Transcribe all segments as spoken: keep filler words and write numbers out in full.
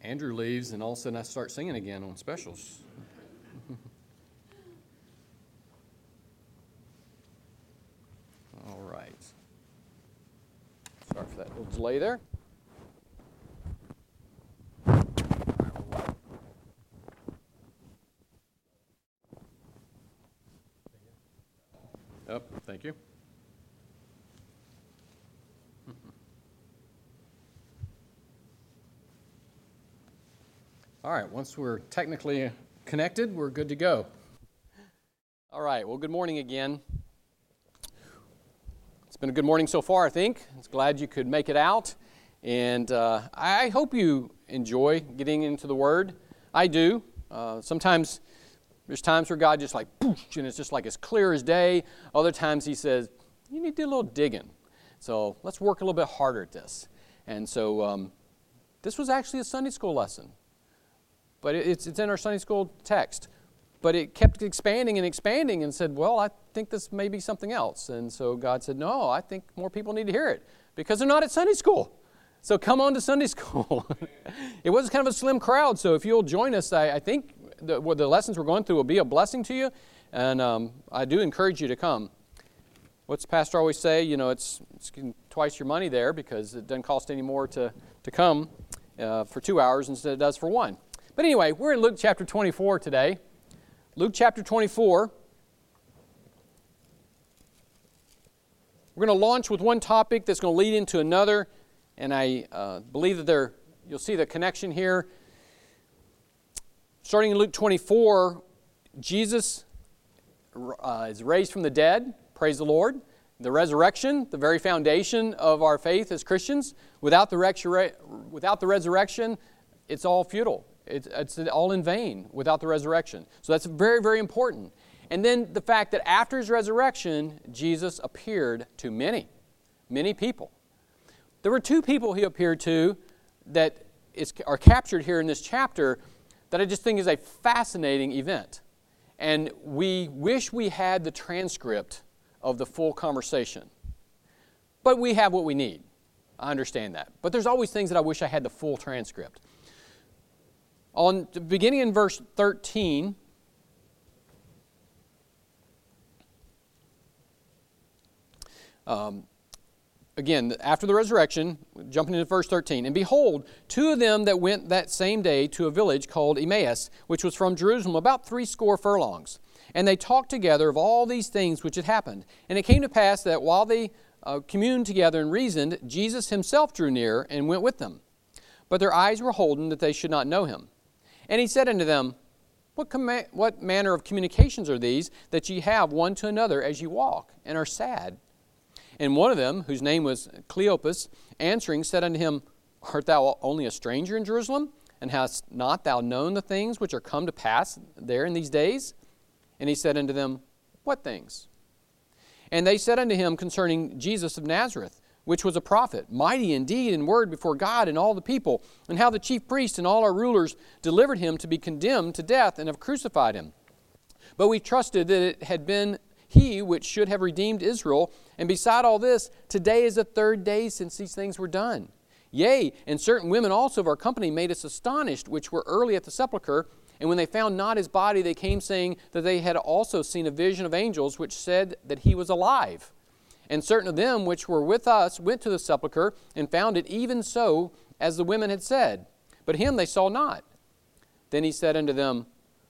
Andrew leaves, and all of a sudden I start singing again on specials. All right. Sorry for that little delay there. Oh, thank you. All right, once we're technically connected, we're good to go. All right, well, good morning again. It's been a good morning so far, I think. I'm glad you could make it out. And uh, I hope you enjoy getting into the Word. I do. Uh, sometimes there's times where God just like, poof, and it's just like as clear as day. Other times He says, you need to do a little digging. So let's work a little bit harder at this. And so um, this was actually a Sunday school lesson. But it's it's in our Sunday school text. But it kept expanding and expanding and said, well, I think this may be something else. And so God said, no, I think more people need to hear it because they're not at Sunday school. So come on to Sunday school. It was kind of a slim crowd, so if you'll join us, I, I think the, what the lessons we're going through will be a blessing to you. And um, I do encourage you to come. What's the pastor always say? You know, it's, it's twice your money there because it doesn't cost any more to, to come uh, for two hours instead it does for one. But anyway, we're in Luke chapter twenty-four today. Luke chapter twenty-four. We're going to launch with one topic that's going to lead into another, and I uh, believe that there you'll see the connection here. Starting in Luke twenty-four, Jesus uh, is raised from the dead. Praise the Lord. The resurrection, the very foundation of our faith as Christians. Without the, resur- without the resurrection, it's all futile. It's, it's all in vain without the resurrection. So that's very, very important. And then the fact that after His resurrection, Jesus appeared to many, many people. There were two people He appeared to that is, are captured here in this chapter that I just think is a fascinating event. And we wish we had the transcript of the full conversation. But we have what we need. I understand that. But there's always things that I wish I had the full transcript. On beginning in verse thirteen, um, again, after the resurrection, jumping into verse thirteen, and behold, two of them that went that same day to a village called Emmaus, which was from Jerusalem about three score furlongs. And they talked together of all these things which had happened. And it came to pass that while they uh, communed together and reasoned, Jesus Himself drew near and went with them. But their eyes were holden that they should not know Him. And He said unto them, What, com- what manner of communications are these that ye have one to another as ye walk, and are sad? And one of them, whose name was Cleopas, answering, said unto Him, Art thou only a stranger in Jerusalem, and hast not thou known the things which are come to pass there in these days? And He said unto them, What things? And they said unto Him concerning Jesus of Nazareth, which was a prophet, mighty in deed and word before God and all the people, and how the chief priests and all our rulers delivered Him to be condemned to death and have crucified Him. But we trusted that it had been He which should have redeemed Israel, and beside all this, today is the third day since these things were done. Yea, and certain women also of our company made us astonished, which were early at the sepulchre, and when they found not His body, they came saying that they had also seen a vision of angels, which said that He was alive. And certain of them which were with us went to the sepulchre, and found it even so as the women had said. But Him they saw not. Then He said unto them,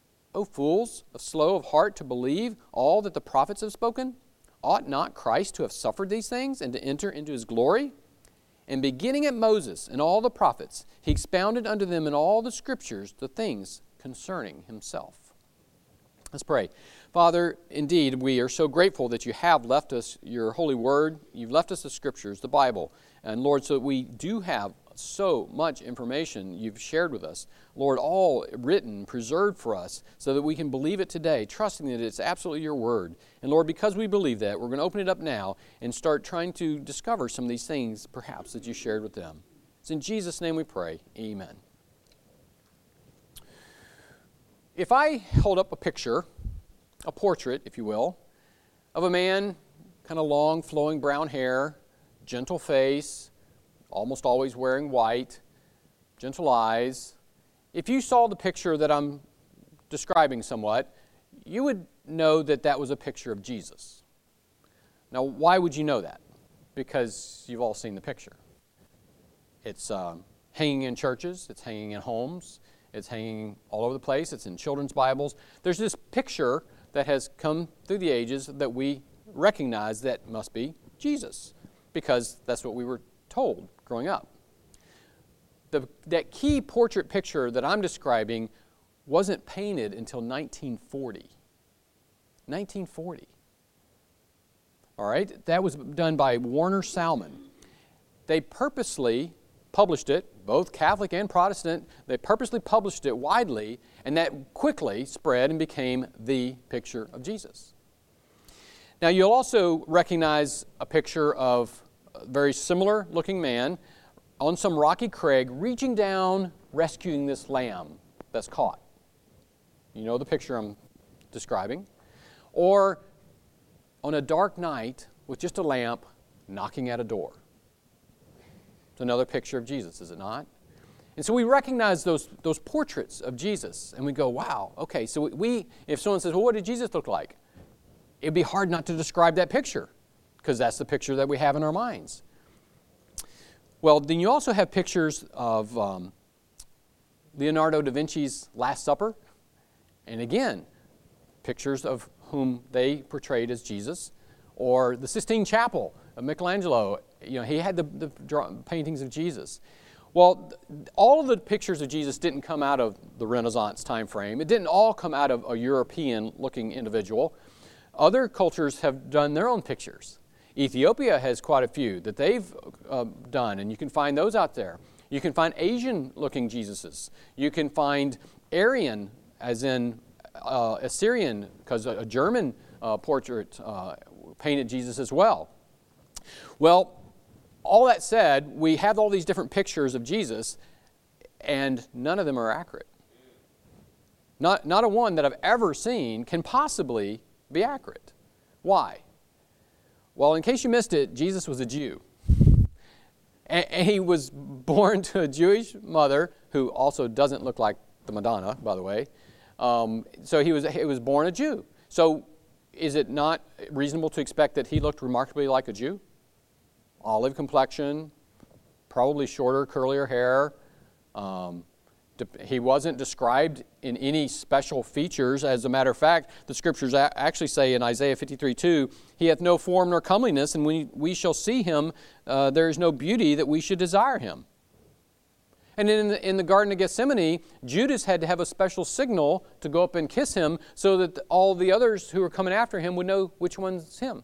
O fools, of slow of heart to believe all that the prophets have spoken? Ought not Christ to have suffered these things, and to enter into His glory? And beginning at Moses and all the prophets, He expounded unto them in all the Scriptures the things concerning Himself. Let's pray. Father, indeed, we are so grateful that You have left us Your holy word. You've left us the Scriptures, the Bible. And Lord, so that we do have so much information You've shared with us. Lord, all written, preserved for us so that we can believe it today, trusting that it's absolutely Your word. And Lord, because we believe that, we're going to open it up now and start trying to discover some of these things, perhaps, that You shared with them. It's in Jesus' name we pray. Amen. If I hold up a picture, a portrait, if you will, of a man, kind of long, flowing brown hair, gentle face, almost always wearing white, gentle eyes, if you saw the picture that I'm describing somewhat, you would know that that was a picture of Jesus. Now, why would you know that? Because you've all seen the picture. It's um, hanging in churches, it's hanging in homes, it's hanging all over the place, it's in children's Bibles. There's this picture that has come through the ages that we recognize that must be Jesus, because that's what we were told growing up. The, that key portrait picture that I'm describing wasn't painted until nineteen forty. nineteen forty. All right? That was done by Warner Salmon. They purposely published it, both Catholic and Protestant, they purposely published it widely, and that quickly spread and became the picture of Jesus. Now, you'll also recognize a picture of a very similar looking man on some rocky crag reaching down, rescuing this lamb that's caught. You know the picture I'm describing. Or on a dark night with just a lamp knocking at a door. It's another picture of Jesus, is it not? And so we recognize those, those portraits of Jesus and we go, wow, okay, so we, if someone says, well, what did Jesus look like? It'd be hard not to describe that picture because that's the picture that we have in our minds. Well, then you also have pictures of um, Leonardo da Vinci's Last Supper. And again, pictures of whom they portrayed as Jesus. Or the Sistine Chapel of Michelangelo. You know, he had the, the draw, paintings of Jesus. Well, all of the pictures of Jesus didn't come out of the Renaissance time frame. It didn't all come out of a European-looking individual. Other cultures have done their own pictures. Ethiopia has quite a few that they've uh, done, and you can find those out there. You can find Asian-looking Jesuses. You can find Aryan, as in uh, Assyrian, because a, a German uh, portrait uh, painted Jesus as well. Well, all that said, we have all these different pictures of Jesus, and none of them are accurate. Not, not a one that I've ever seen can possibly be accurate. Why? Well, in case you missed it, Jesus was a Jew. And he was born to a Jewish mother who also doesn't look like the Madonna, by the way. Um, so he was, he was born a Jew. So is it not reasonable to expect that he looked remarkably like a Jew? Olive complexion, probably shorter, curlier hair. Um, He wasn't described in any special features. As a matter of fact, the scriptures actually say in Isaiah fifty-three two, he hath no form nor comeliness, and when we shall see him, uh, there is no beauty that we should desire him. And in the, in the Garden of Gethsemane, Judas had to have a special signal to go up and kiss him so that all the others who were coming after him would know which one's him.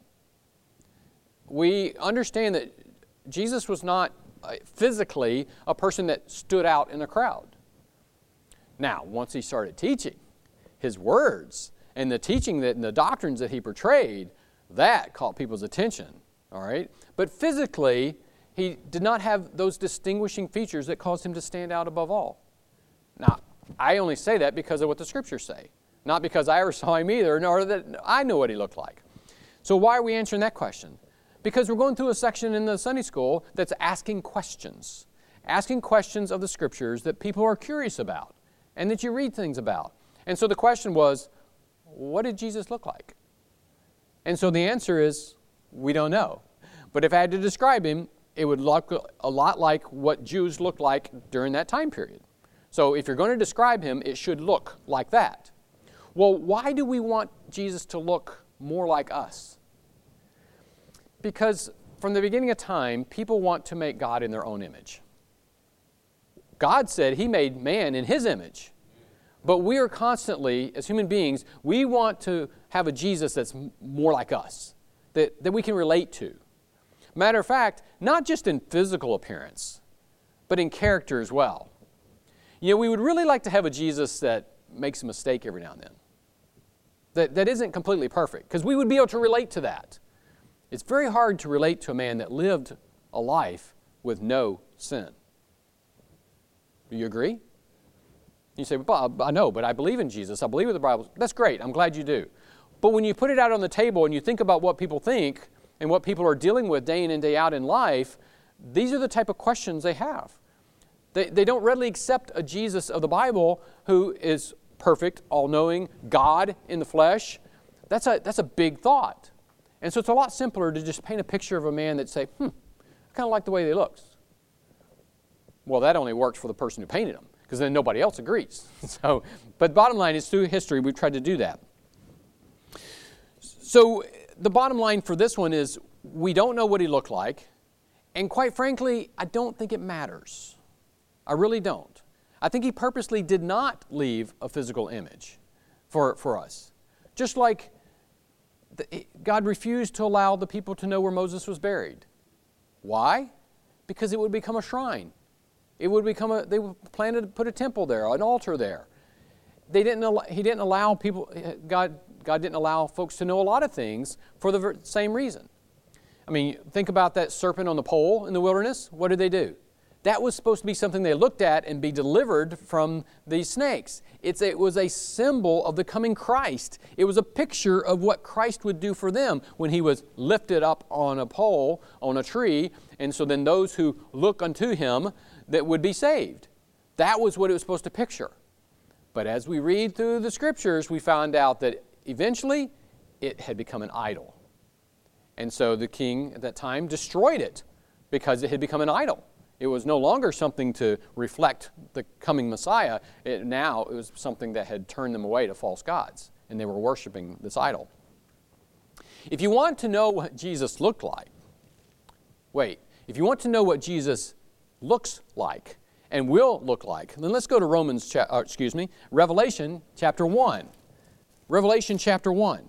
We understand that Jesus was not physically a person that stood out in a crowd. Now, once he started teaching, his words and the teaching that and the doctrines that he portrayed, that caught people's attention, all right? But physically, he did not have those distinguishing features that caused him to stand out above all. Now, I only say that because of what the scriptures say, not because I ever saw him either, nor that I know what he looked like. So why are we answering that question? Because we're going through a section in the Sunday school that's asking questions, asking questions of the scriptures that people are curious about and that you read things about. And so the question was, what did Jesus look like? And so the answer is, we don't know. But if I had to describe him, it would look a lot like what Jews looked like during that time period. So if you're going to describe him, it should look like that. Well, why do we want Jesus to look more like us? Because from the beginning of time, people want to make God in their own image. God said he made man in his image. But we are constantly, as human beings, we want to have a Jesus that's more like us, that, that we can relate to. Matter of fact, not just in physical appearance, but in character as well. You know, we would really like to have a Jesus that makes a mistake every now and then, that, that isn't completely perfect, because we would be able to relate to that. It's very hard to relate to a man that lived a life with no sin. Do you agree? You say, Bob, I know, but I believe in Jesus. I believe in the Bible. That's great. I'm glad you do. But when you put it out on the table and you think about what people think and what people are dealing with day in and day out in life, these are the type of questions they have. They, they don't readily accept a Jesus of the Bible who is perfect, all-knowing, God in the flesh. That's a, that's a big thought. And so it's a lot simpler to just paint a picture of a man that say, hmm, I kind of like the way he looks. Well, that only works for the person who painted him, because then nobody else agrees. So, but bottom line is, through history, we've tried to do that. So the bottom line for this one is, we don't know what he looked like, and quite frankly, I don't think it matters. I really don't. I think he purposely did not leave a physical image for, for us. Just like the, God refused to allow the people to know where Moses was buried. Why? Because it would become a shrine. It would become a, they planned to put a temple there, an altar there. They didn't allow, he didn't allow people, God, God didn't allow folks to know a lot of things for the same reason. I mean, think about that serpent on the pole in the wilderness. What did they do? That was supposed to be something they looked at and be delivered from these snakes. It's a, it was a symbol of the coming Christ. It was a picture of what Christ would do for them when he was lifted up on a pole, on a tree, and so then those who look unto him that would be saved. That was what it was supposed to picture. But as we read through the Scriptures, we found out that eventually it had become an idol. And so the king at that time destroyed it because it had become an idol. It was no longer something to reflect the coming Messiah. It, now it was something that had turned them away to false gods, and they were worshiping this idol. If you want to know what Jesus looked like, wait, if you want to know what Jesus looks like and will look like, then let's go to Romans, cha- uh, excuse me, Revelation chapter one. Revelation chapter one.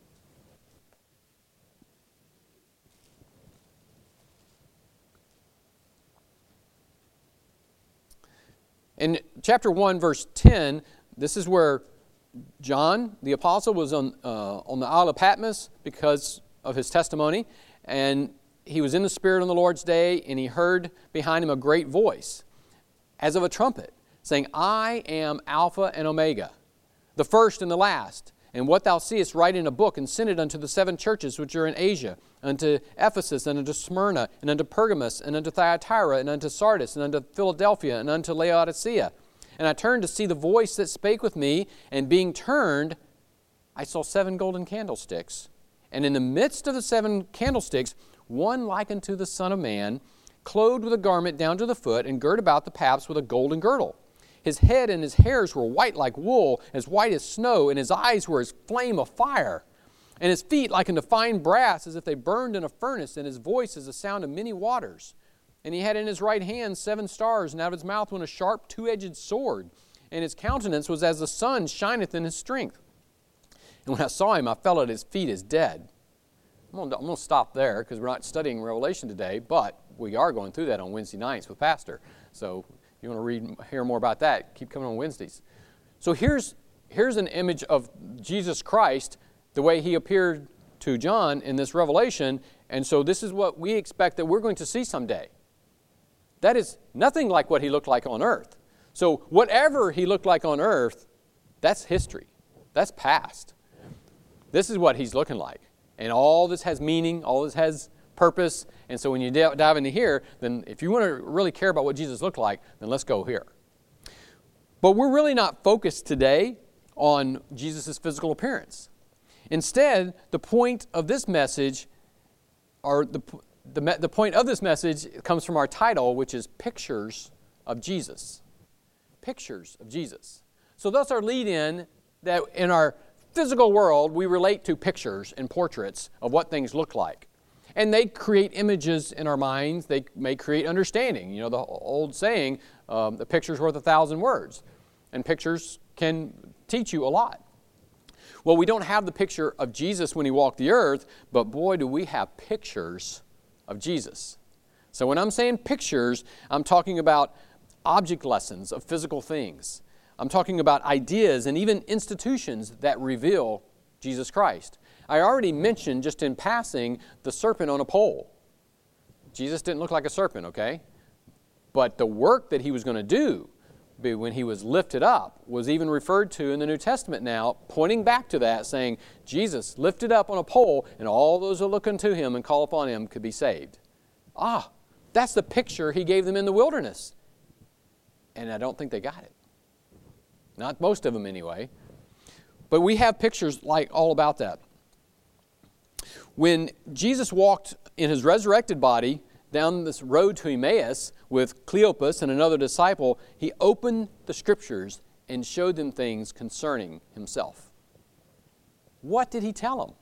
In chapter one, verse ten, this is where John, the apostle, was on, uh, on the Isle of Patmos because of his testimony. And he was in the Spirit on the Lord's day, and he heard behind him a great voice, as of a trumpet, saying, I am Alpha and Omega, the first and the last. And what thou seest, write in a book, and send it unto the seven churches which are in Asia, unto Ephesus, and unto Smyrna, and unto Pergamos, and unto Thyatira, and unto Sardis, and unto Philadelphia, and unto Laodicea. And I turned to see the voice that spake with me, and being turned, I saw seven golden candlesticks. And in the midst of the seven candlesticks, one like unto the Son of Man, clothed with a garment down to the foot, and girt about the paps with a golden girdle. His head and his hairs were white like wool, as white as snow, and his eyes were as flame of fire. And his feet like unto fine brass, as if they burned in a furnace, and his voice as the sound of many waters. And he had in his right hand seven stars, and out of his mouth went a sharp two-edged sword. And his countenance was as the sun shineth in his strength. And when I saw him, I fell at his feet as dead. I'm going to, I'm going to stop there, because we're not studying Revelation today, but we are going through that on Wednesday nights with Pastor. So if you want to read, hear more about that, keep coming on Wednesdays. So here's, here's an image of Jesus Christ, the way he appeared to John in this Revelation, and so this is what we expect that we're going to see someday. That is nothing like what he looked like on earth. So whatever he looked like on earth, that's history. That's past. This is what he's looking like. And all this has meaning, all this has purpose. And so when you dive into here, then if you want to really care about what Jesus looked like, then let's go here. But we're really not focused today on Jesus' physical appearance. Instead, the point of this message, or the, the, the point of this message comes from our title, which is Pictures of Jesus. Pictures of Jesus. So that's our lead-in, that in our physical world, we relate to pictures and portraits of what things look like. And they create images in our minds. They may create understanding. You know, the old saying, um, the picture's worth a thousand words. And pictures can teach you a lot. Well, we don't have the picture of Jesus when he walked the earth, but boy, do we have pictures of Jesus. So when I'm saying pictures, I'm talking about object lessons of physical things. I'm talking about ideas and even institutions that reveal Jesus Christ. I already mentioned, just in passing, the serpent on a pole. Jesus didn't look like a serpent, okay? But the work that he was going to do when he was lifted up was even referred to in the New Testament now, pointing back to that, saying, Jesus lifted up on a pole, and all those who look unto him and call upon him could be saved. Ah, that's the picture he gave them in the wilderness. And I don't think they got it. Not most of them anyway. But we have pictures like all about that. When Jesus walked in his resurrected body down this road to Emmaus with Cleopas and another disciple, he opened the Scriptures and showed them things concerning himself. What did he tell them?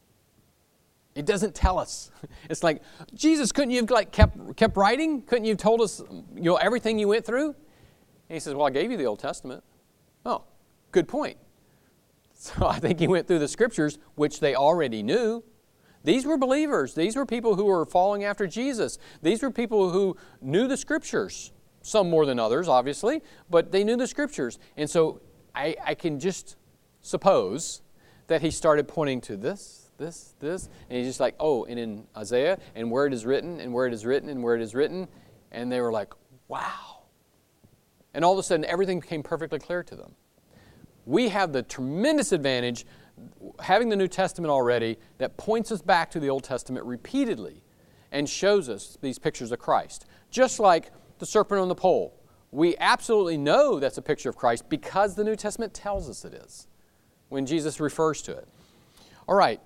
It doesn't tell us. It's like, Jesus, couldn't you have like kept kept writing? Couldn't you have told us, you know, everything you went through? And he says, well, I gave you the Old Testament. Oh, good point. So I think he went through the Scriptures, which they already knew. These were believers. These were people who were following after Jesus. These were people who knew the Scriptures. Some more than others, obviously, but they knew the Scriptures. And so I, I can just suppose that he started pointing to this, this, this, and he's just like, oh, and in Isaiah, and where it is written, and where it is written, and where it is written, and they were like, wow. And all of a sudden, everything became perfectly clear to them. We have the tremendous advantage, having the New Testament already, that points us back to the Old Testament repeatedly and shows us these pictures of Christ. Just like the serpent on the pole. We absolutely know that's a picture of Christ because the New Testament tells us it is when Jesus refers to it. All right.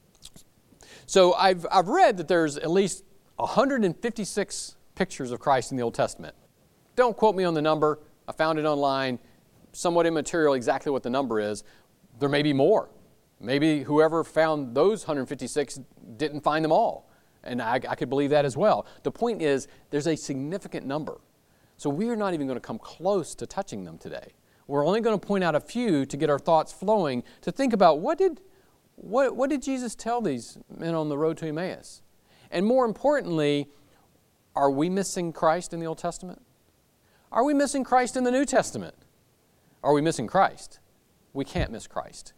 So I've, I've read that there's at least one hundred fifty-six pictures of Christ in the Old Testament. Don't quote me on the number. I found it online. Somewhat immaterial exactly what the number is. There may be more. Maybe whoever found those one hundred fifty-six didn't find them all. And I, I could believe that as well. The point is, there's a significant number. So we are not even going to come close to touching them today. We're only going to point out a few to get our thoughts flowing, to think about what did, what, what did Jesus tell these men on the road to Emmaus? And more importantly, are we missing Christ in the Old Testament? Are we missing Christ in the New Testament? Are we missing Christ? We can't miss Christ.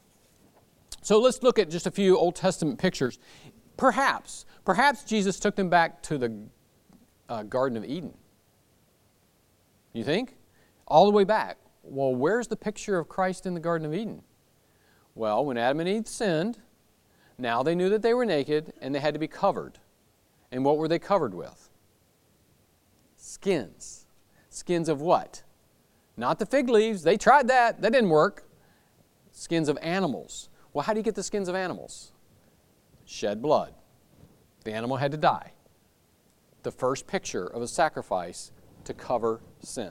So let's look at just a few Old Testament pictures. Perhaps, perhaps Jesus took them back to the uh, Garden of Eden. You think? All the way back. Well, where's the picture of Christ in the Garden of Eden? Well, when Adam and Eve sinned, now they knew that they were naked and they had to be covered. And what were they covered with? Skins. Skins of what? Not the fig leaves. They tried that. That didn't work. Skins of animals. Well, how do you get the skins of animals? Shed blood. The animal had to die. The first picture of a sacrifice to cover sin.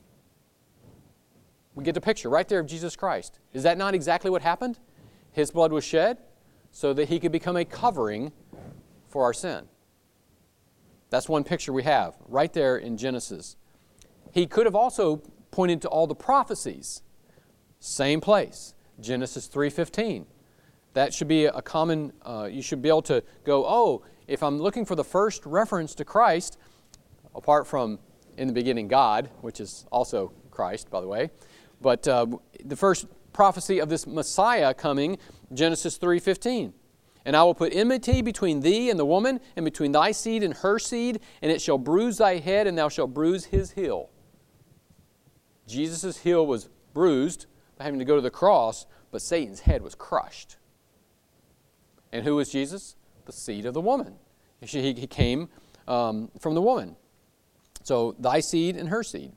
We get the picture right there of Jesus Christ. Is that not exactly what happened? His blood was shed so that he could become a covering for our sin. That's one picture we have right there in Genesis. He could have also pointed to all the prophecies. Same place. Genesis three fifteen. That should be a common, uh, you should be able to go, oh, if I'm looking for the first reference to Christ, apart from in the beginning God, which is also Christ, by the way, but uh, the first prophecy of this Messiah coming, Genesis three fifteen. And I will put enmity between thee and the woman, and between thy seed and her seed, and it shall bruise thy head, and thou shalt bruise his heel. Jesus' heel was bruised by having to go to the cross, but Satan's head was crushed. And who was Jesus? The seed of the woman. He, he came um, from the woman. So thy seed and her seed.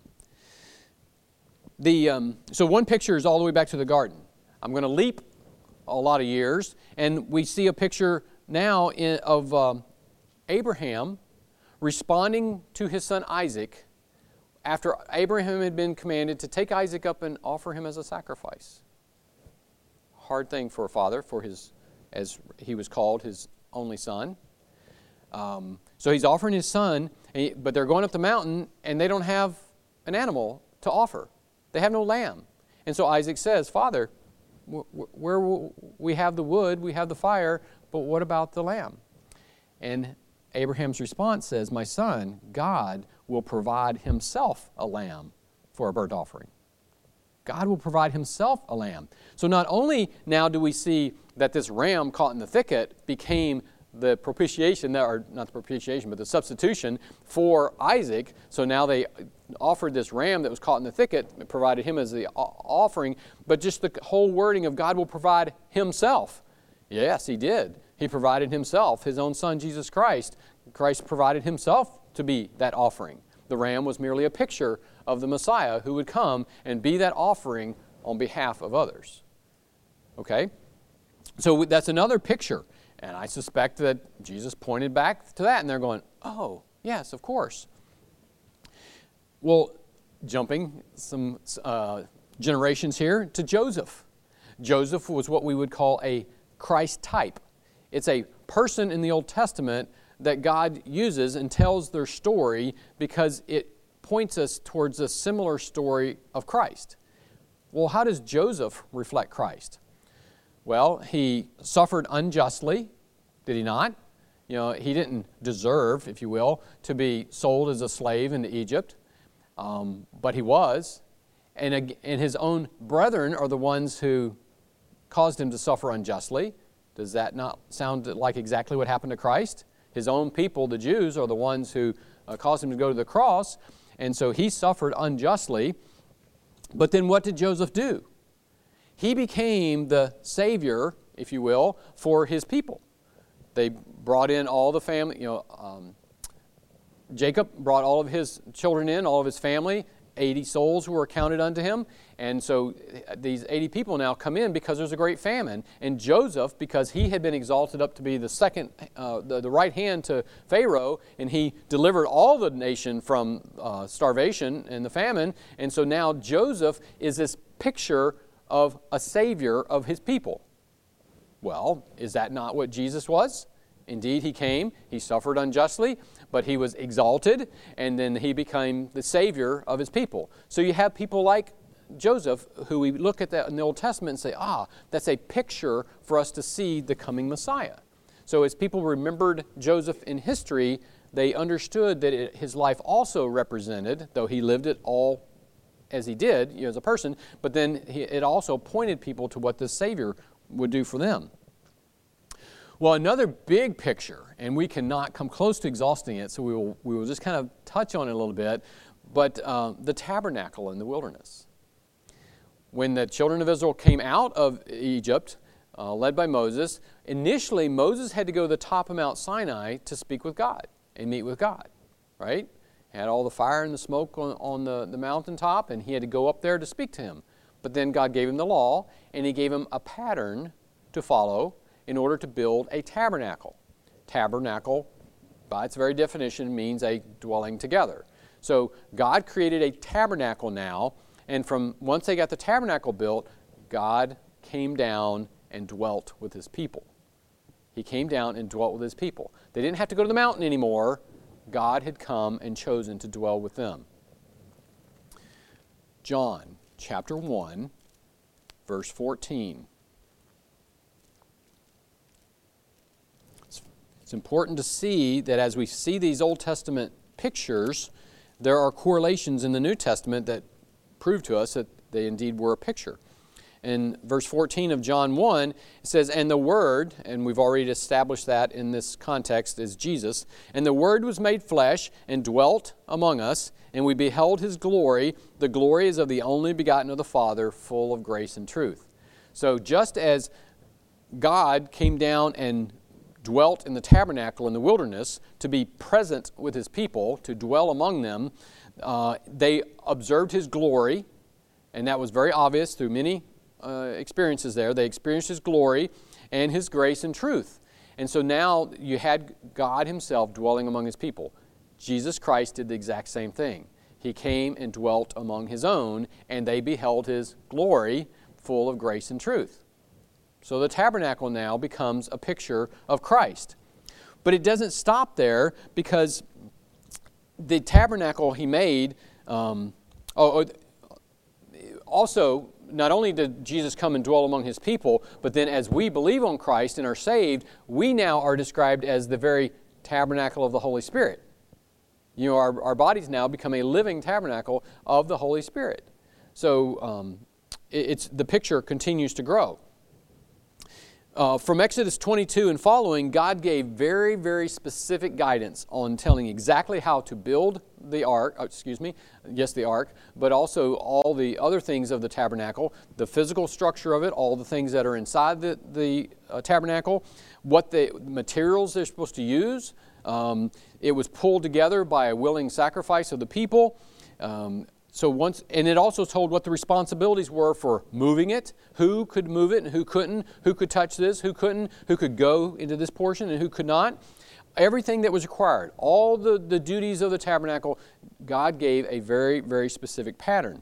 The um, so one picture is all the way back to the garden. I'm going to leap a lot of years, and we see a picture now in, of um, Abraham responding to his son Isaac after Abraham had been commanded to take Isaac up and offer him as a sacrifice. Hard thing for a father, for his, as he was called, his only son. Um, so he's offering his son, but they're going up the mountain, and they don't have an animal to offer. They have no lamb. And so Isaac says, Father, where we have the wood, we have the fire, but what about the lamb? And Abraham's response says, my son, God will provide himself a lamb for a burnt offering. God will provide himself a lamb. So not only now do we see that this ram caught in the thicket became the propitiation, or not the propitiation, but the substitution for Isaac. So now they offered this ram that was caught in the thicket, provided him as the offering, but just the whole wording of God will provide himself. Yes, he did. He provided himself, his own son, Jesus Christ. Christ provided himself to be that offering. The ram was merely a picture of the Messiah who would come and be that offering on behalf of others. Okay? So that's another picture. And I suspect that Jesus pointed back to that, and they're going, oh, yes, of course. Well, jumping some uh, generations here to Joseph. Joseph was what we would call a Christ type. It's a person in the Old Testament that God uses and tells their story because it points us towards a similar story of Christ. Well, how does Joseph reflect Christ? Well, he suffered unjustly, did he not? You know, he didn't deserve, if you will, to be sold as a slave into Egypt, um, but he was. And, and his own brethren are the ones who caused him to suffer unjustly. Does that not sound like exactly what happened to Christ? His own people, the Jews, are the ones who uh, caused him to go to the cross, and so he suffered unjustly. But then what did Joseph do? He became the Savior, if you will, for his people. They brought in all the family, you know, um, Jacob brought all of his children in, all of his family. eighty souls were counted unto him. And so these eighty people now come in because there's a great famine. And Joseph, because he had been exalted up to be the second, uh, the, the right hand to Pharaoh, and he delivered all the nation from uh, starvation and the famine. And so now Joseph is this picture of a savior of his people. Well, is that not what Jesus was? Indeed, he came, he suffered unjustly, but he was exalted, and then he became the Savior of his people. So you have people like Joseph, who we look at that in the Old Testament and say, ah, that's a picture for us to see the coming Messiah. So as people remembered Joseph in history, they understood that it, his life also represented, though he lived it all as he did, you know, as a person, but then he, it also pointed people to what the Savior would do for them. Well, another big picture, and we cannot come close to exhausting it, so we will we will just kind of touch on it a little bit, but uh, the tabernacle in the wilderness. When the children of Israel came out of Egypt, uh, led by Moses, initially Moses had to go to the top of Mount Sinai to speak with God and meet with God, right? Had all the fire and the smoke on, on the, the mountaintop, and he had to go up there to speak to him. But then God gave him the law, and he gave him a pattern to follow in order to build a tabernacle. Tabernacle, by its very definition, means a dwelling together. So God created a tabernacle now, and from once they got the tabernacle built, God came down and dwelt with his people. He came down and dwelt with his people. They didn't have to go to the mountain anymore. God had come and chosen to dwell with them. John chapter one, verse fourteen. It's important to see that as we see these Old Testament pictures, there are correlations in the New Testament that prove to us that they indeed were a picture. In verse fourteen of John one, it says, "And the Word," and we've already established that in this context, is Jesus, "and the Word was made flesh and dwelt among us, and we beheld His glory. The glory is of the only begotten of the Father, full of grace and truth." So just as God came down and dwelt in the tabernacle in the wilderness to be present with His people, to dwell among them, uh, they observed His glory, and that was very obvious through many uh, experiences there. They experienced His glory and His grace and truth. And so now you had God Himself dwelling among His people. Jesus Christ did the exact same thing. He came and dwelt among His own, and they beheld His glory full of grace and truth. So the tabernacle now becomes a picture of Christ. But it doesn't stop there, because the tabernacle He made, um, oh, also, not only did Jesus come and dwell among His people, but then as we believe on Christ and are saved, we now are described as the very tabernacle of the Holy Spirit. You know, our, our bodies now become a living tabernacle of the Holy Spirit. So um, it, it's the picture continues to grow. Uh, from Exodus twenty-two and following, God gave very, very specific guidance on telling exactly how to build the ark, uh, excuse me, yes, the ark, but also all the other things of the tabernacle, the physical structure of it, all the things that are inside the, the uh, tabernacle, what the materials they're supposed to use. Um, it was pulled together by a willing sacrifice of the people. Um, So once, and it also told what the responsibilities were for moving it, who could move it and who couldn't, who could touch this, who couldn't, who could go into this portion and who could not. Everything that was required, all the, the duties of the tabernacle, God gave a very, very specific pattern.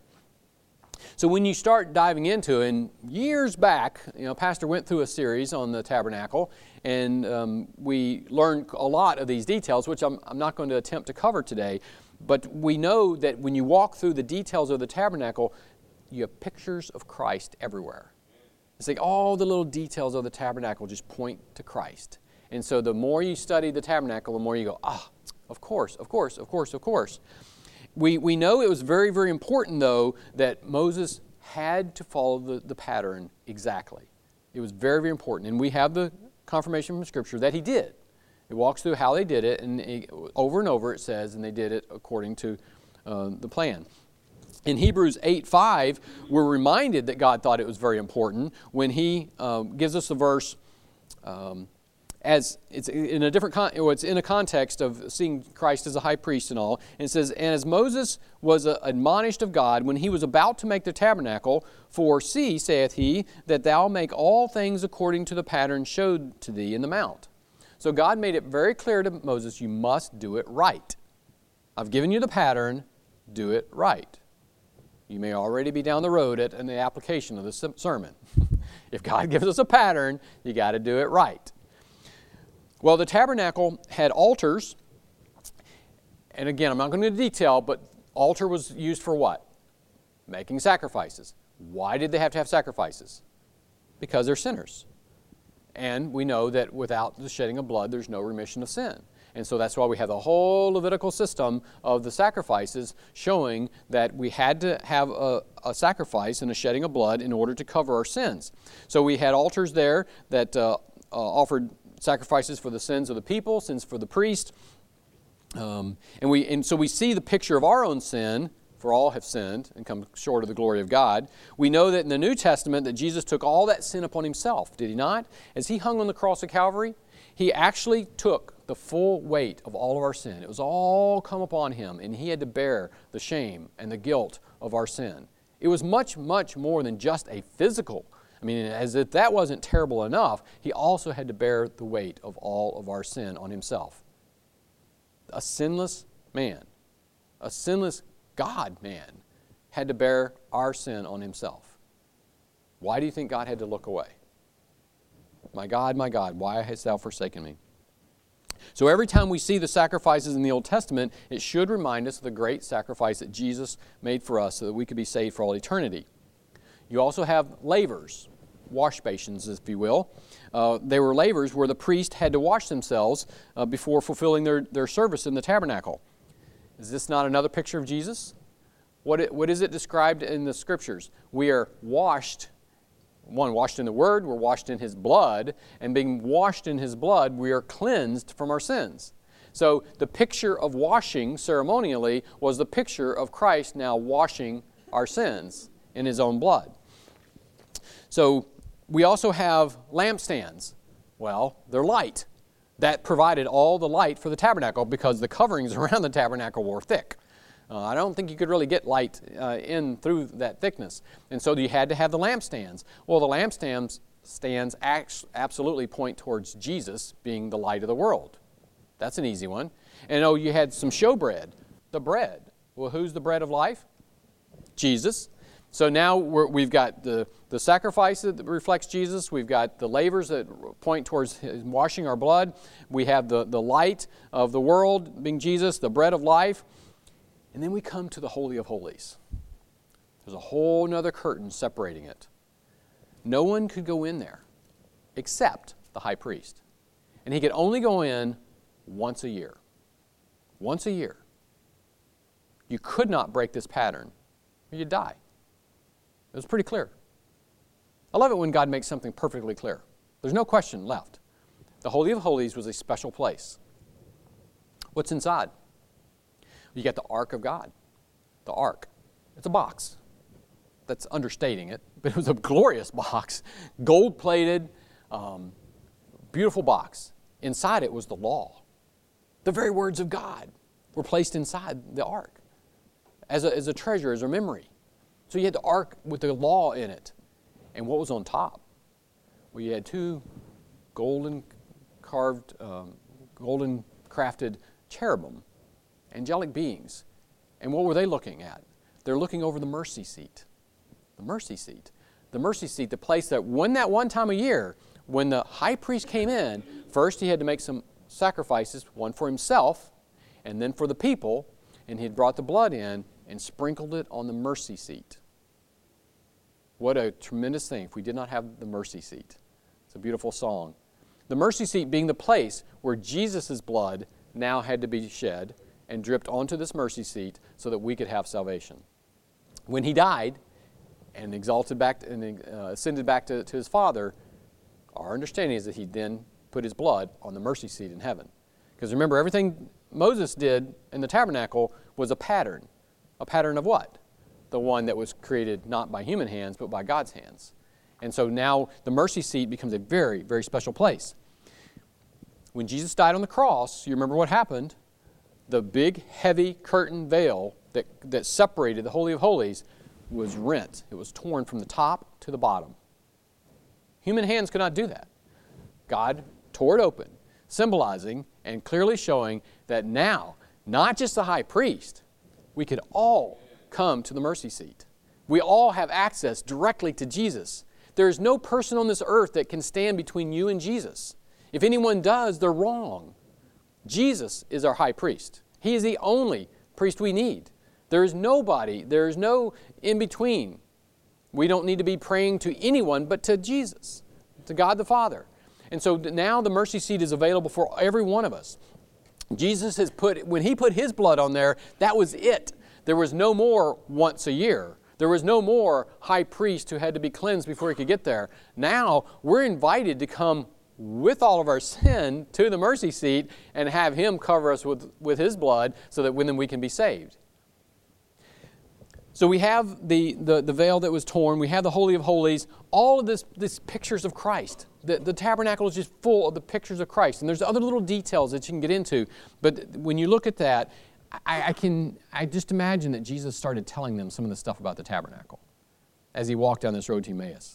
So when you start diving into it, and years back, you know, Pastor went through a series on the tabernacle, and um, we learned a lot of these details, which I'm, I'm not going to attempt to cover today. But we know that when you walk through the details of the tabernacle, you have pictures of Christ everywhere. It's like all the little details of the tabernacle just point to Christ. And so the more you study the tabernacle, the more you go, ah, of course, of course, of course, of course. We, we know it was very, very important, though, that Moses had to follow the, the pattern exactly. It was very, very important. And we have the confirmation from Scripture that he did. It walks through how they did it, and it, over and over it says, and they did it according to uh, the plan. In Hebrews eight five, we're reminded that God thought it was very important when he um, gives us a verse, um, as it's in a different con- it's in a context of seeing Christ as a high priest and all. And it says, "And as Moses was uh, admonished of God when he was about to make the tabernacle, for see, saith he, that thou make all things according to the pattern showed to thee in the mount." So God made it very clear to Moses, you must do it right. I've given you the pattern, do it right. You may already be down the road at in the application of this sermon. If God gives us a pattern, you got to do it right. Well, the tabernacle had altars, and again, I'm not going to go into detail, but altar was used for what? Making sacrifices. Why did they have to have sacrifices? Because they're sinners. And we know that without the shedding of blood, there's no remission of sin. And so that's why we have the whole Levitical system of the sacrifices showing that we had to have a, a sacrifice and a shedding of blood in order to cover our sins. So we had altars there that uh, uh, offered sacrifices for the sins of the people, sins for the priest. Um, and, we, and so we see the picture of our own sin, for all have sinned and come short of the glory of God. We know that in the New Testament that Jesus took all that sin upon himself, did he not? As he hung on the cross of Calvary, he actually took the full weight of all of our sin. It was all come upon him, and he had to bear the shame and the guilt of our sin. It was much, much more than just a physical. I mean, as if that wasn't terrible enough, he also had to bear the weight of all of our sin on himself. A sinless man, a sinless God-man had to bear our sin on himself. Why do you think God had to look away? My God, my God, why hast thou forsaken me? So every time we see the sacrifices in the Old Testament, it should remind us of the great sacrifice that Jesus made for us so that we could be saved for all eternity. You also have lavers, wash basins, if you will. Uh, they were lavers where the priest had to wash themselves uh, before fulfilling their, their service in the tabernacle. Is this not another picture of Jesus? What, it, what is it described in the Scriptures? We are washed, one, washed in the Word, we're washed in His blood, and being washed in His blood, we are cleansed from our sins. So the picture of washing ceremonially was the picture of Christ now washing our sins in His own blood. So we also have lampstands. Well, they're light. That provided all the light for the tabernacle because the coverings around the tabernacle were thick. Uh, I don't think you could really get light uh, in through that thickness. And so you had to have the lampstands. Well, the lampstands stands absolutely point towards Jesus being the light of the world. That's an easy one. And oh, you had some showbread, the bread. Well, who's the bread of life? Jesus. So now we're, we've got the, the sacrifice that reflects Jesus. We've got the lavers that point towards washing our blood. We have the, the light of the world being Jesus, the bread of life. And then we come to the Holy of Holies. There's a whole other curtain separating it. No one could go in there except the high priest. And he could only go in once a year. Once a year. You could not break this pattern or you'd die. It was pretty clear. I love it when God makes something perfectly clear. There's no question left. The Holy of Holies was a special place. What's inside? You get the Ark of God. The Ark. It's a box. That's understating it, but it was a glorious box, gold-plated, um, beautiful box. Inside it was the law. The very words of God were placed inside the Ark as a, as a treasure, as a memory. So you had the Ark with the law in it. And what was on top? Well, you had two golden carved, um, golden crafted cherubim, angelic beings. And what were they looking at? They're looking over the mercy seat. The mercy seat. The mercy seat, the place that when that one time a year, when the high priest came in, first he had to make some sacrifices, one for himself and then for the people, and he had brought the blood in and sprinkled it on the mercy seat. What a tremendous thing if we did not have the mercy seat. It's a beautiful song. The mercy seat being the place where Jesus' blood now had to be shed and dripped onto this mercy seat so that we could have salvation. When he died and exalted back and uh, ascended back to, to his Father, our understanding is that he then put his blood on the mercy seat in heaven. Because remember, everything Moses did in the tabernacle was a pattern. A pattern of what? The one that was created not by human hands, but by God's hands. And so now the mercy seat becomes a very, very special place. When Jesus died on the cross, you remember what happened? The big, heavy curtain veil that, that separated the Holy of Holies was rent. It was torn from the top to the bottom. Human hands could not do that. God tore it open, symbolizing and clearly showing that now, not just the high priest, we could all come to the mercy seat. We all have access directly to Jesus. There is no person on this earth that can stand between you and Jesus. If anyone does, they're wrong. Jesus is our high priest. He is the only priest we need. There is nobody, there is no in-between. We don't need to be praying to anyone but to Jesus, to God the Father. And so now the mercy seat is available for every one of us. Jesus has put, when He put His blood on there, that was it. There was no more once a year. There was no more high priest who had to be cleansed before he could get there. Now we're invited to come with all of our sin to the mercy seat and have Him cover us with, with His blood so that then we can be saved. So we have the, the, the veil that was torn. We have the Holy of Holies. All of this, these pictures of Christ. The, the tabernacle is just full of the pictures of Christ. And there's other little details that you can get into. But when you look at that, I, I can I just imagine that Jesus started telling them some of the stuff about the tabernacle as He walked down this road to Emmaus.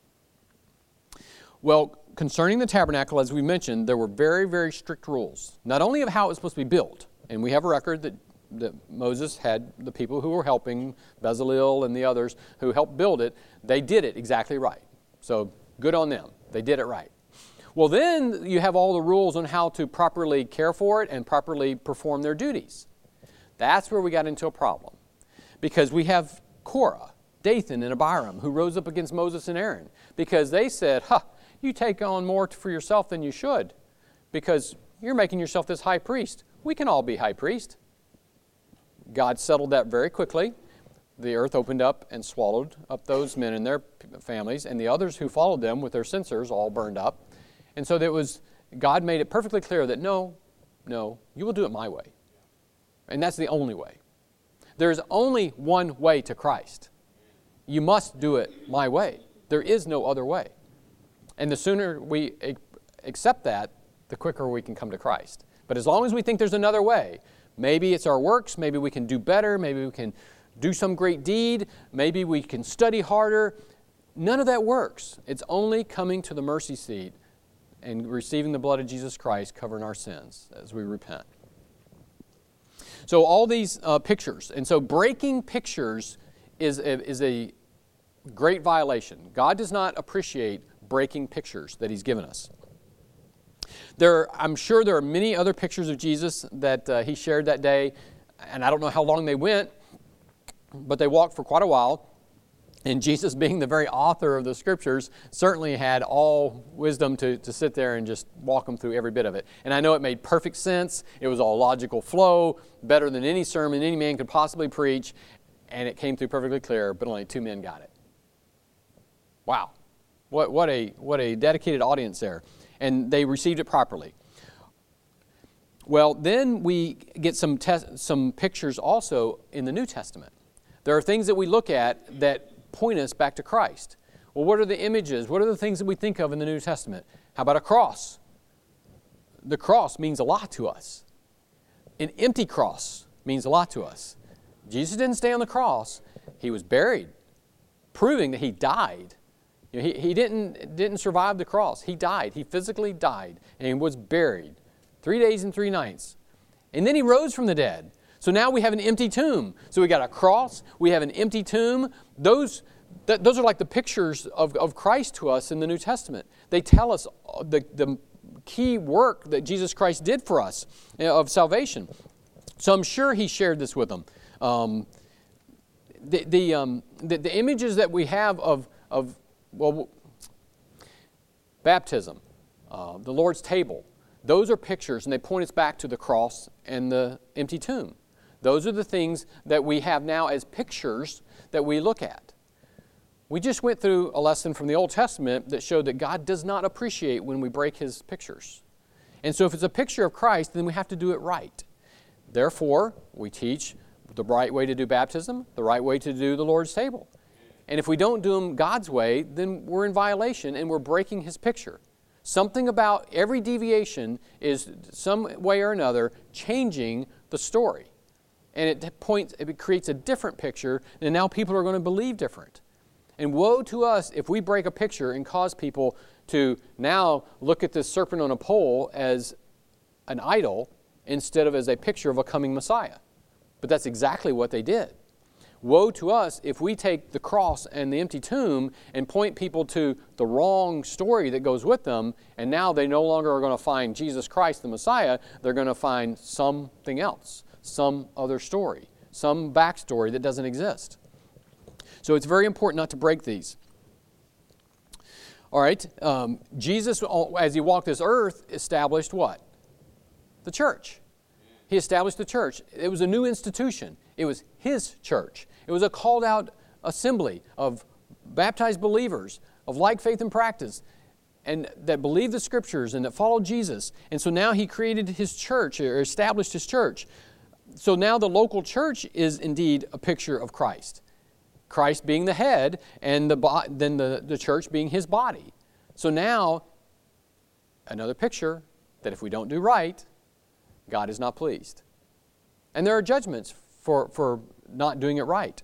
Well, concerning the tabernacle, as we mentioned, there were very, very strict rules. Not only of how it was supposed to be built, and we have a record that, that Moses had the people who were helping, Bezalel and the others who helped build it, they did it exactly right. So good on them. They did it right. Well, then you have all the rules on how to properly care for it and properly perform their duties. That's where we got into a problem. Because we have Korah, Dathan, and Abiram who rose up against Moses and Aaron because they said, huh, you take on more for yourself than you should because you're making yourself this high priest. We can all be high priest. God settled that very quickly. The earth opened up and swallowed up those men and their families, and the others who followed them with their censers all burned up. And so there was, God made it perfectly clear that no, no, you will do it my way. And that's the only way. There's only one way to Christ. You must do it my way. There is no other way. And the sooner we accept that, the quicker we can come to Christ. But as long as we think there's another way, maybe it's our works, maybe we can do better, maybe we can do some great deed, maybe we can study harder, none of that works. It's only coming to the mercy seat and receiving the blood of Jesus Christ covering our sins as we repent. So all these uh, pictures, and so breaking pictures is a, is a great violation. God does not appreciate breaking pictures that He's given us. There, I'm sure there are many other pictures of Jesus that uh, He shared that day, and I don't know how long they went, but they walked for quite a while. And Jesus, being the very author of the Scriptures, certainly had all wisdom to, to sit there and just walk them through every bit of it. And I know it made perfect sense. It was all logical flow, better than any sermon any man could possibly preach. And it came through perfectly clear, but only two men got it. Wow. What, what, a, what a dedicated audience there. And they received it properly. Well, then we get some, te- some pictures also in the New Testament. There are things that we look at that point us back to Christ. Well, what are the images? What are the things that we think of in the New Testament? How about a cross? The cross means a lot to us. An empty cross means a lot to us. Jesus didn't stay on the cross. He was buried, proving that He died. You know, he he didn't, didn't survive the cross. He died. He physically died and He was buried. Three days and three nights. And then He rose from the dead. So now we have an empty tomb. So we got a cross. We have an empty tomb. Those, th- those are like the pictures of, of Christ to us in the New Testament. They tell us the, the key work that Jesus Christ did for us, you know, of salvation. So I'm sure He shared this with them. Um, the, the, um, the, the images that we have of, of well, baptism, uh, the Lord's table, those are pictures, and they point us back to the cross and the empty tomb. Those are the things that we have now as pictures that we look at. We just went through a lesson from the Old Testament that showed that God does not appreciate when we break His pictures. And so if it's a picture of Christ, then we have to do it right. Therefore, we teach the right way to do baptism, the right way to do the Lord's table. And if we don't do them God's way, then we're in violation and we're breaking His picture. Something about every deviation is some way or another changing the story. And it points, it creates a different picture, and now people are going to believe different. And woe to us if we break a picture and cause people to now look at this serpent on a pole as an idol instead of as a picture of a coming Messiah. But that's exactly what they did. Woe to us if we take the cross and the empty tomb and point people to the wrong story that goes with them, and now they no longer are going to find Jesus Christ, the Messiah. They're going to find something else, some other story, some backstory that doesn't exist. So it's very important not to break these. All right, um, Jesus, as He walked this earth, established what? The church. He established the church. It was a new institution. It was His church. It was a called out assembly of baptized believers of like faith and practice, and that believed the Scriptures and that followed Jesus. And so now He created His church, or established His church. So now the local church is indeed a picture of Christ. Christ being the head, and the bo- then the, the church being His body. So now, another picture that if we don't do right, God is not pleased. And there are judgments for, for not doing it right.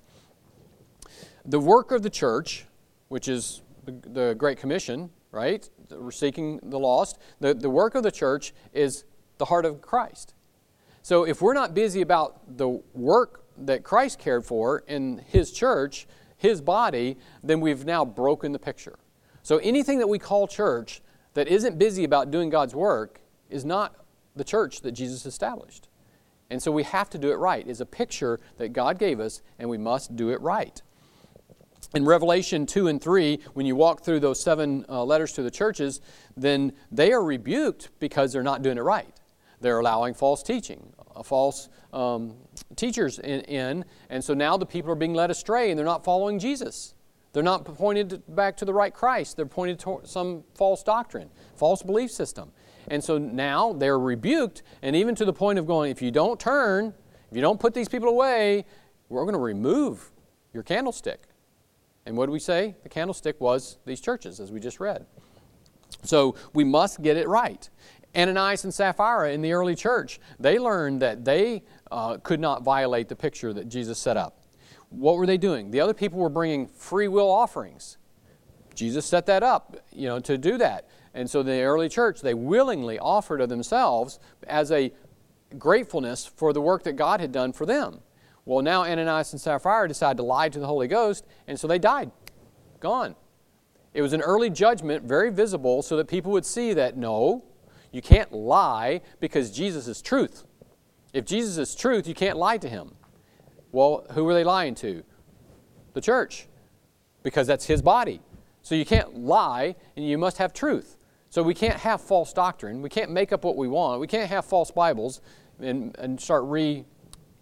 The work of the church, which is the, the Great Commission, right? We're seeking the lost. The, the work of the church is the heart of Christ. So if we're not busy about the work that Christ cared for in His church, His body, then we've now broken the picture. So anything that we call church that isn't busy about doing God's work is not the church that Jesus established. And so we have to do it right. It's a picture that God gave us, and we must do it right. In Revelation two and three, when you walk through those seven uh, letters to the churches, then they are rebuked because they're not doing it right. They're allowing false teaching, uh, false um, teachers in, in, and so now the people are being led astray, and they're not following Jesus. They're not pointed back to the right Christ. They're pointed to some false doctrine, false belief system. And so now they're rebuked, and even to the point of going, if you don't turn, if you don't put these people away, we're going to remove your candlestick. And what do we say? The candlestick was these churches, as we just read. So we must get it right. Ananias and Sapphira in the early church, they learned that they uh, could not violate the picture that Jesus set up. What were they doing? The other people were bringing free will offerings. Jesus set that up, you know, to do that. And so the early church, they willingly offered of themselves as a gratefulness for the work that God had done for them. Well, now Ananias and Sapphira decided to lie to the Holy Ghost, and so they died. Gone. It was an early judgment, very visible, so that people would see that, no, you can't lie because Jesus is truth. If Jesus is truth, you can't lie to Him. Well, who were they lying to? The church, because that's His body. So you can't lie, and you must have truth. So we can't have false doctrine. We can't make up what we want. We can't have false Bibles and, and start re,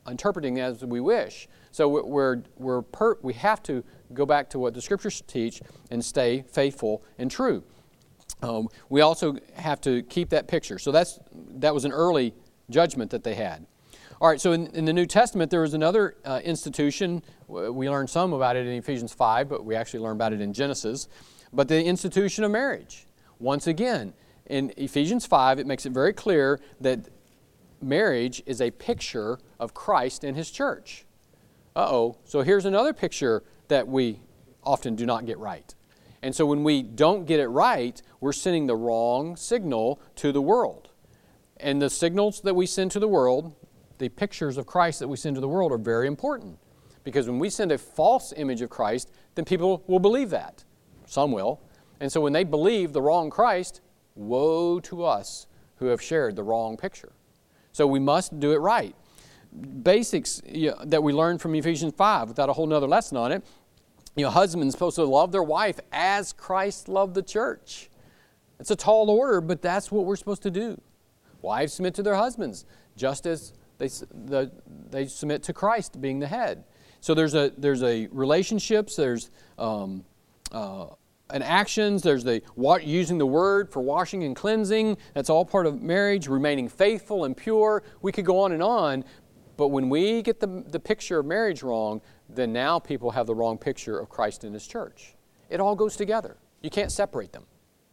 interpreting as we wish. So we're, we're per, we have to go back to what the Scriptures teach and stay faithful and true. Um, we also have to keep that picture. So that's that was an early judgment that they had. All right, so in, in the New Testament, there was another uh, institution. We learned some about it in Ephesians five, but we actually learned about it in Genesis. But the institution of marriage. Once again, in Ephesians five, it makes it very clear that marriage is a picture of Christ and His church. Uh-oh, so here's another picture that we often do not get right. And so when we don't get it right, we're sending the wrong signal to the world. And the signals that we send to the world, the pictures of Christ that we send to the world, are very important. Because when we send a false image of Christ, then people will believe that. Some will. And so when they believe the wrong Christ, woe to us who have shared the wrong picture. So we must do it right. Basics you know, that we learned from Ephesians five, without a whole nother lesson on it. You know, husbands are supposed to love their wife as Christ loved the church. It's a tall order, but that's what we're supposed to do. Wives submit to their husbands, just as they, the, they submit to Christ being the head. So there's a there's a relationships, there's um, uh, an actions, there's the using the word for washing and cleansing. That's all part of marriage, remaining faithful and pure. We could go on and on, but when we get the, the picture of marriage wrong, then now people have the wrong picture of Christ and His church. It all goes together. You can't separate them.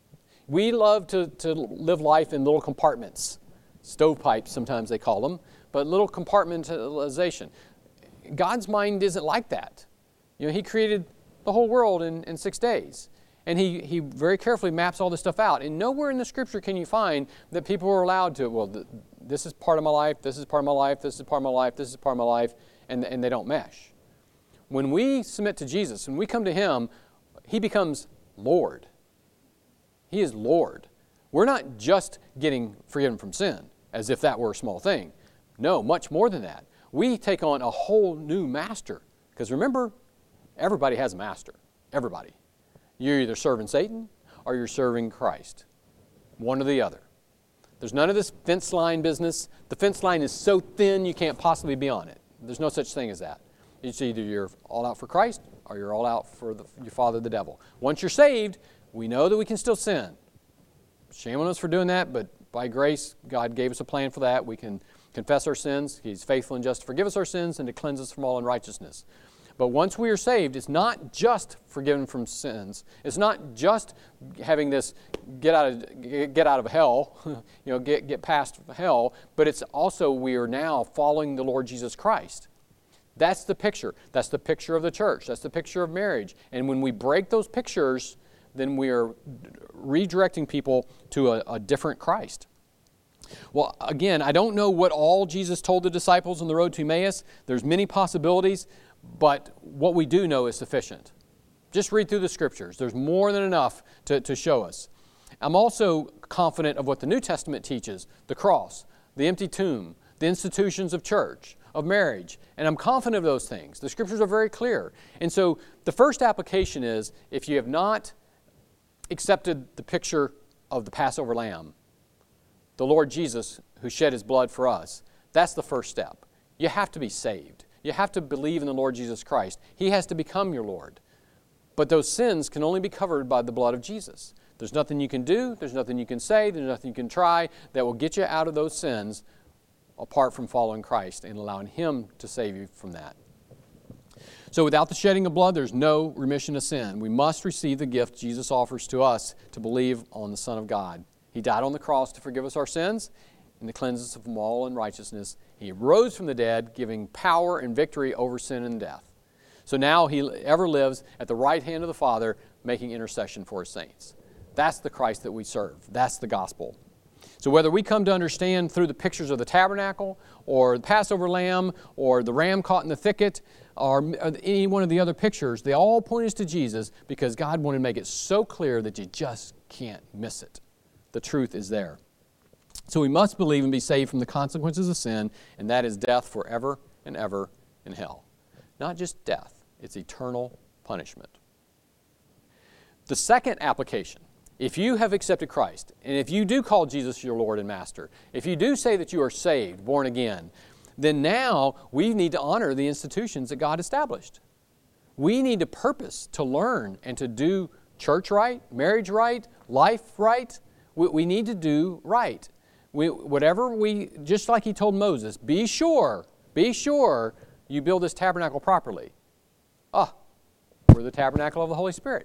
We love to, to live life in little compartments. Stovepipes, sometimes they call them, but little compartmentalization. God's mind isn't like that. You know, He created the whole world in, in six days. And he, he very carefully maps all this stuff out. And nowhere in the Scripture can you find that people are allowed to, well, th- this is part of my life, this is part of my life, this is part of my life, this is part of my life, and, and they don't mesh. When we submit to Jesus and we come to Him, He becomes Lord. He is Lord. We're not just getting forgiven from sin, as if that were a small thing. No, much more than that. We take on a whole new master. Because remember, everybody has a master. Everybody. You're either serving Satan or you're serving Christ. One or the other. There's none of this fence line business. The fence line is so thin you can't possibly be on it. There's no such thing as that. It's either you're all out for Christ or you're all out for the, your father, the devil. Once you're saved, we know that we can still sin. Shame on us for doing that, but by grace, God gave us a plan for that. We can confess our sins. He's faithful and just to forgive us our sins and to cleanse us from all unrighteousness. But once we are saved, it's not just forgiven from sins. It's not just having this get out of get out of hell, you know, get get past hell. But it's also we are now following the Lord Jesus Christ. That's the picture. That's the picture of the church. That's the picture of marriage. And when we break those pictures, then we are redirecting people to a, a different Christ. Well, again, I don't know what all Jesus told the disciples on the road to Emmaus. There's many possibilities. But what we do know is sufficient. Just read through the Scriptures. There's more than enough to, to show us. I'm also confident of what the New Testament teaches, the cross, the empty tomb, the institutions of church, of marriage. And I'm confident of those things. The Scriptures are very clear. And so the first application is, if you have not accepted the picture of the Passover lamb, the Lord Jesus who shed His blood for us, that's the first step. You have to be saved. You have to believe in the Lord Jesus Christ. He has to become your Lord. But those sins can only be covered by the blood of Jesus. There's nothing you can do, there's nothing you can say, there's nothing you can try that will get you out of those sins apart from following Christ and allowing Him to save you from that. So without the shedding of blood, there's no remission of sin. We must receive the gift Jesus offers to us to believe on the Son of God. He died on the cross to forgive us our sins and to cleanse us from all unrighteousness. He rose from the dead, giving power and victory over sin and death. So now He ever lives at the right hand of the Father, making intercession for His saints. That's the Christ that we serve. That's the gospel. So whether we come to understand through the pictures of the tabernacle, or the Passover lamb, or the ram caught in the thicket, or any one of the other pictures, they all point us to Jesus because God wanted to make it so clear that you just can't miss it. The truth is there. So we must believe and be saved from the consequences of sin, and that is death forever and ever in hell. Not just death, it's eternal punishment. The second application, if you have accepted Christ, and if you do call Jesus your Lord and Master, if you do say that you are saved, born again, then now we need to honor the institutions that God established. We need to purpose to learn and to do church right, marriage right, life right. We, we need to do right. We, whatever we, just like He told Moses, be sure, be sure you build this tabernacle properly. Ah, we're the tabernacle of the Holy Spirit.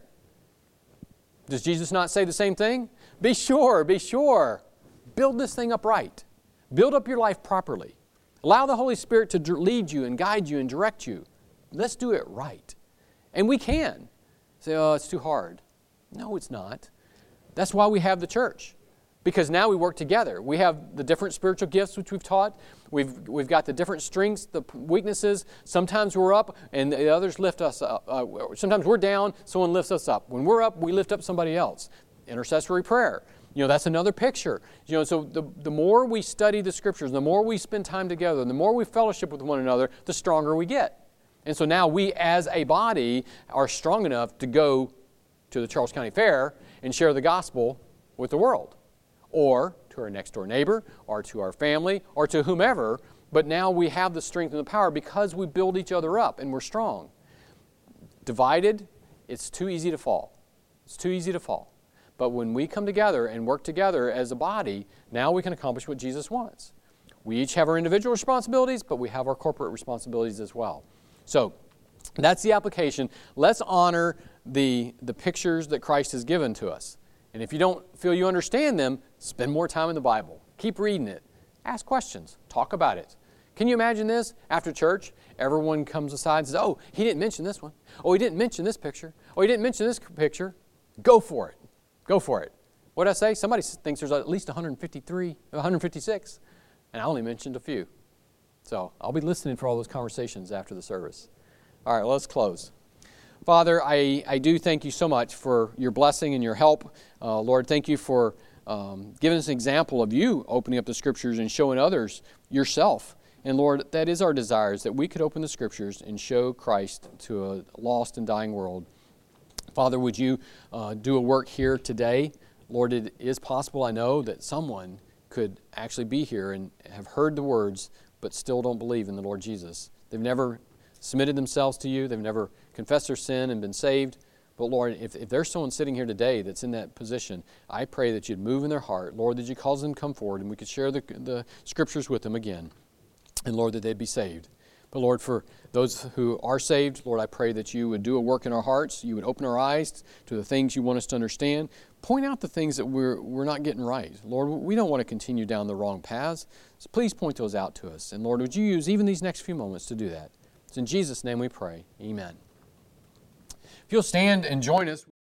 Does Jesus not say the same thing? Be sure, be sure. Build this thing up right. Build up your life properly. Allow the Holy Spirit to lead you and guide you and direct you. Let's do it right. And we can. Say, oh, it's too hard. No, it's not. That's why we have the church. Because now we work together. We have the different spiritual gifts which we've taught. We've, we've got the different strengths, the weaknesses. Sometimes we're up and the others lift us up. Uh, sometimes we're down, someone lifts us up. When we're up, we lift up somebody else. Intercessory prayer. You know, that's another picture. You know, so the, the more we study the Scriptures, the more we spend time together, the more we fellowship with one another, the stronger we get. And so now we as a body are strong enough to go to the Charles County Fair and share the gospel with the world. Or to our next door neighbor, or to our family, or to whomever. But now we have the strength and the power because we build each other up and we're strong. Divided, it's too easy to fall. It's too easy to fall. But when we come together and work together as a body, now we can accomplish what Jesus wants. We each have our individual responsibilities, but we have our corporate responsibilities as well. So that's the application. Let's honor the, the pictures that Christ has given to us. And if you don't feel you understand them, spend more time in the Bible. Keep reading it. Ask questions. Talk about it. Can you imagine this? After church, everyone comes aside and says, oh, he didn't mention this one. Oh, he didn't mention this picture. Oh, he didn't mention this picture. Go for it. Go for it. What did I say? Somebody thinks there's at least one hundred fifty-three, one hundred fifty-six, and I only mentioned a few. So I'll be listening for all those conversations after the service. All right, let's close. Father, I, I do thank you so much for your blessing and your help. Uh, Lord, thank you for um, giving us an example of you opening up the Scriptures and showing others yourself. And Lord, that is our desire, is that we could open the Scriptures and show Christ to a lost and dying world. Father, would you uh, do a work here today? Lord, it is possible, I know, that someone could actually be here and have heard the words, but still don't believe in the Lord Jesus. They've never submitted themselves to you. They've never confessed their sin and been saved. But Lord, if, if there's someone sitting here today that's in that position, I pray that you'd move in their heart. Lord, that you cause them to come forward and we could share the, the Scriptures with them again. And Lord, that they'd be saved. But Lord, for those who are saved, Lord, I pray that you would do a work in our hearts. You would open our eyes to the things you want us to understand. Point out the things that we're, we're not getting right. Lord, we don't want to continue down the wrong paths. So please point those out to us. And Lord, would you use even these next few moments to do that? It's in Jesus' name we pray. Amen. If you'll stand and join us.